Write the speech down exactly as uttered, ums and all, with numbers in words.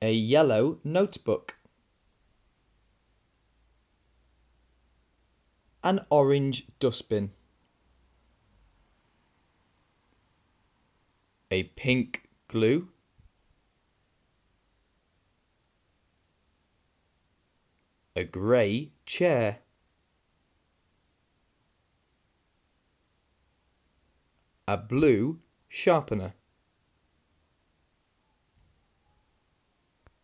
A yellow notebook. An orange dustbin. A pink glue. A grey chair. A blue sharpener.